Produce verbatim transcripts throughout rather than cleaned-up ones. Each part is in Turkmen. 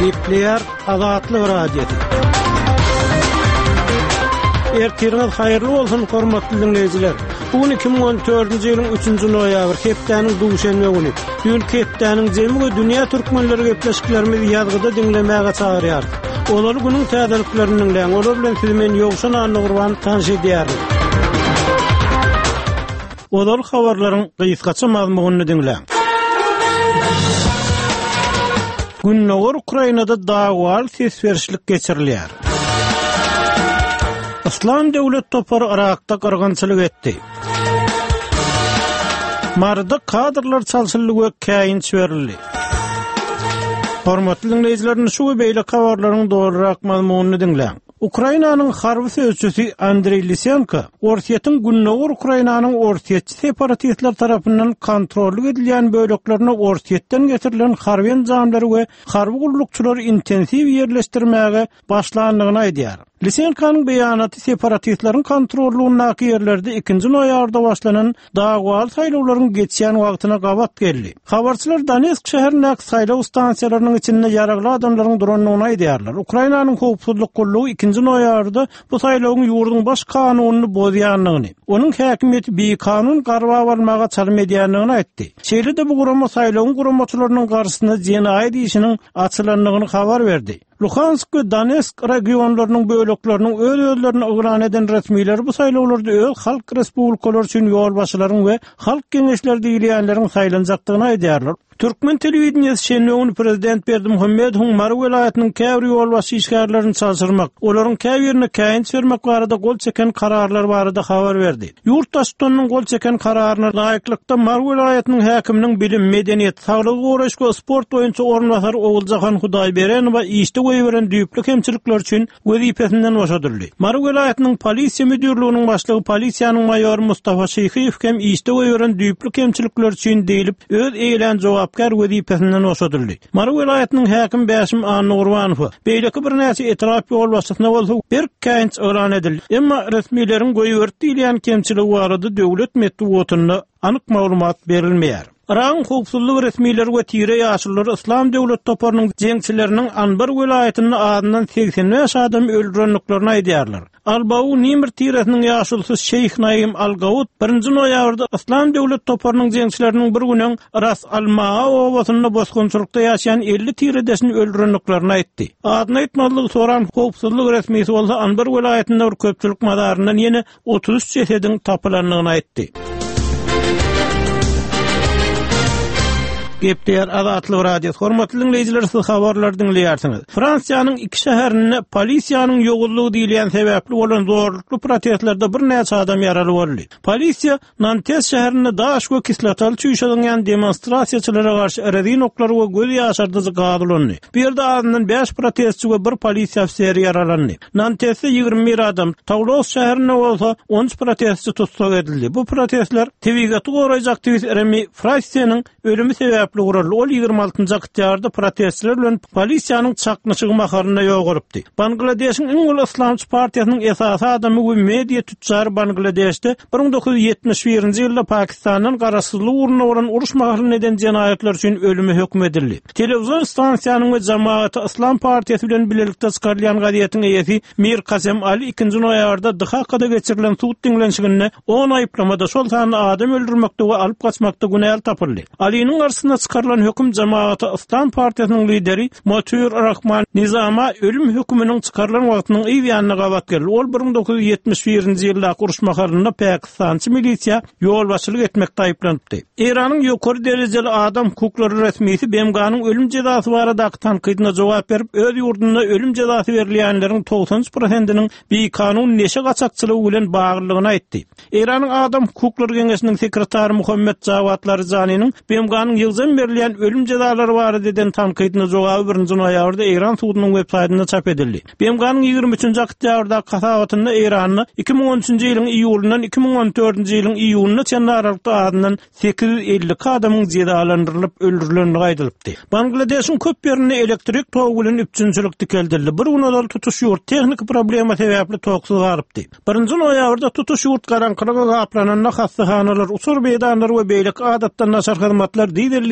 Gepler Azatlyk radiosu. Ertiriniz hayırlı olsun hormatly dinleyijiler. Bugün iki bin on dördünji ýylyň üçünji noýabr hepdeniň duşanma güni. Dün hepdeniň jemy dünýä türkmenleri gepleşiklerimizi ýazgyda dinlemäge çagyrýar. Olar günüň täzeliklerini bilen, olar bilen siz men ýokşan anly gurban tanış edýär. Olar habarlaryň gysgaça mazmunyny dinleň. Günnäwir Ukrainada dagwal sesberişlik geçirilýär. İslam devlet topary Irakda gyrgynçylyk etdi. Marda kadrlar çalşyllygy käýinç berildi. Hormatly dinleyijiler, şu beýle habarlaryň dogrurak mazmunyny dinleň. Ukrainanyň harby sözçüsi Andrey Lysenko, Orsiýetin günnäwir Ukrainanyň Orsiýetçi separatistler tarapyndan kontrolly edilýän böleklerine Orsiýetden getirilen harby enjamlary we harby gullukçylary intensiw ýerleşdirmäge başlandygyny aýdýar. Lysenko'nun beýanaty separatistlaryň kontrollugyndaki ýerlerde ikinji noýabrda başlanan dagwal saýlawlaryň geçýän wagtyna gabat geldi. Habarçylar Donetsk şäherindäki saýlaw stansiýalarynyň içinde ýaragly adamlaryň duranyny aýdýarlar. Ukrainanyň howpsuzlyk gullugy ikinji noýabrda bu saýlawyň ýurduň baş kanunyny bozýanlygyny, onuň häkimiýeti bir kanun garba almaga çalym edýänligini aýtdy. Şeýle-de bu gurama saýlawyň guramaçylarynyň garşysyna jenaýat işiniň açylanlygyny habar berdi. Luhansk we Donetsk regionlarynyň bölekleriniň öz-özlerini ygran eden resmiýetler bu saýlawlarda öz halk respublikalary üçin ýol başlaryň we halk geňeşleri diýilýänleriň saýlanjakdygyny aýdýarlar. Türkmen telewizionyasy şenlegini prezident Berdimuhammedowyň Mar welaýatynyň käbir ýol başy işgärlerini çalşyrmak, olaryň käbirine käýinç bermek barada gol çeken kararlar barada habar berdi. Ýurtdaşlygynyň gol çeken kararyna laýyklykda Mar welaýatynyň häkiminiň bilim, medeniýet, saglyk goraşy we sport boýunça ornbasary Oguljahan Hudaýberenow işde goýberen düýpli hemçilikler üçin wezipesinden boşadyldy. Mar welaýatynyň polisiýa müdürlüginiň başlygy polisiýanyň maýory Mustafa Şeýhiýew hem işde goýberen düýpli hemçilikler üçin diýilip öz eýlen jogapkar wezipesinden boşadyldy. Mar welaýatynyň häkim Bäşim Annurwanow beýleki bir näçe etraf ýol başlygyna bolsa bir käýinç öwran edildi. Emma resmiýetlerin goýberdi diýilýän kemçiligi barada döwlet medeniýetine anyk maglumat berilmeýär. Iran hukukçylyk resmiýetleri we tire ýaşylar İslam döwlet toparynyň jeňçileriniň Anbar welaýatynyň adyndan seksen beş adam öldürenliklerini aýdýarlar. Albau Nimr tiresiniň ýaşulsy Şeyh Naim Al-Gaud birinji noýabrda İslam döwlet toparynyň jeňçileriniň bir günen Ras Al-Maa owasyna bosgunçylykda ýaşaýan elli tiredesini öldürenliklerini aýtdy. Adyny aýtmalyk soran hukukçylyk resmiýeti bolsa Anbar welaýatynda bir köpçülik madaryndan ýene otuz üç cesediň tapylanlygyny aýtdy. Gepler Azatlyk radiosu. Hormatly dinleyijiler, siz habarlar dinleýärsiňiz. Fransiýanyň iki şäherinde polisiýanyň ýogullugy diýilýän sebäpli bolan zorlukly protestlerde bir näçe adam ýaraly boldy. Polisiýa Nantes şäherinde daş we kislotaly çüýşeňän demonstrasiýaçylara garşy erezin oklary we göz ýaşardyjy gadylandy. Bir ýerde adyndan beş protestçi we bir polisiýa ofiseri ýaralandy. Nantesde ýygrimi bir adam, Toulouse şäherinde bolsa on üç protestçi tutsak edildi. Bu protestler tebigaty goraýjak aktivist Remy Frassiýanyň ölümi sebäpli uğrarlı. Ol ýygrimi altynjy oktýabrda protestçiler bilen polisiýanyň çaknyşygy maharynda ýogurypdy. Bangladeşiň iň ulu Islamçy partiýasynyň esasy adamy we media tutjary Bangladeşde bir bin dokuz yüz ýetmiş birinji ýylda Pakistanyň garaşsyzlyk uruna bolan uruş maharyny eden jenaýatlar üçin ölümi hökm edildi. Telewizion stansiýanyň we jamaat Islam partiýasy bilen bilelikde çykarylýan gaziýetiň eýesi Mir Kasem Ali ikinji noýabrda Dhakada geçirilen suud diňlenşiginde on aýplamada şol sany adam öldürmekde we alyp gaçmakda günäl tapyldy. Aliýiň garşysynda çıkarılan hüküm cemaati İslam Partiyasının lideri Motur Rahman Nizama ölüm hükmünün çıkarılan wagtynyň ýa-da gabat geldi. Ol bir bin dokuz yüz ýetmiş birinji ýylda uruş maharynda Pakistançy milisiýa ýol başçylyk etmekde aýplandy. Iranyň ýokary derejeli adam hukuklary resmiýeti B M G'nyň ölüm jezasy barada tankydyna jogap berip, öz ýurdunda ölüm jezasy berilýänleriň doksan üç prosentiniň bir kanun neşe gaçakçylygy bilen baglylygyny aýtdy. Iranyň adam hukuklary geňeşiniň sekretary Muhammed Jawad Larzanyň B M G'nyň ýyldan berilýän ölüm jezalary barada deden tankydyna jogaby birinji noýabrda Iran suudynyň web saýtyna çap edildi. B M G'nyň ýygrimi üçünji oktýabrda kasabatynda Iranyny iki bin on üçünji ýylyň iýulundan iki bin on dördünji ýylyň iýuluna çenli aralykda adyndan sekiz yüz elli adamyň jezalandyrylyp öldürilenligi aýdylypdy. Bangladeşiň köp ýerine elektrik togy bilen üpçünçilik dikeldildi. Bir gün olar tutuş ýurt tehnik problema sebäpli togsyz garypdy. Birinji noýabrda tutuş ýurt garankylyga gaplanan hassahanalar, usur beýdanlary we beýlik adatdan naşar hyzmatlar diýerli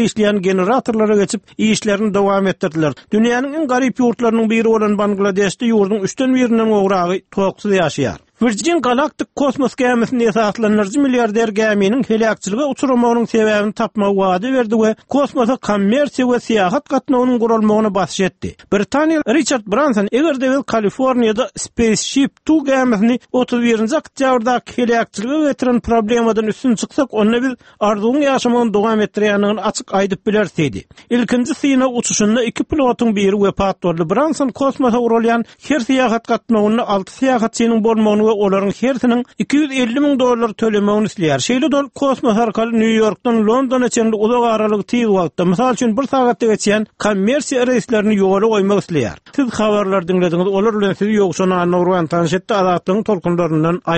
işleyen generatorlara geçip işlerini devam ettirdiler. Dünyanın en garip yurtlarının biri olan Bangladeş'te yurdun üçten birinden oğrağı toksuz yaşayar. Virgin Galactic kosmos gemisinde esaslanırcı milyarder geminin helakçılığa uçurmağının sebebini tapma vaadi verdi ve kosmosa kommersiya ve siyahat katnağının kurulmağını bahş etti. Britanya Richard Branson Eger'de Kaliforniyada Spaceship iki gemisini otuz birinci oktябр'daki helakçılığa getiren problemadan üstün çıksak onunla biz arzuğun yaşamağını devam ettireyanlığını açık aydıp bilerseydi. İlkinci Sina uçuşunda iki pilotun biri vefat oldu. Branson kosmosa urulayan her siyahat katnağını altı siyahatçının bolmağını ve olaryň hersiniň iki yüz elli ming dollar tölemeğini isleýär. Şeýle dol kosmos arkaly New Yorkdan Londona çenli uzak aralygy tiz wagtda, mysal üçin bir sagatda geçýän kommersiýa reislerini ýola goýmak isleýär. Siz habarlar dinlediňiz, olar bilen sizi ýokşana Nurwan tanşetdi, Azatlyň tolkunlaryndan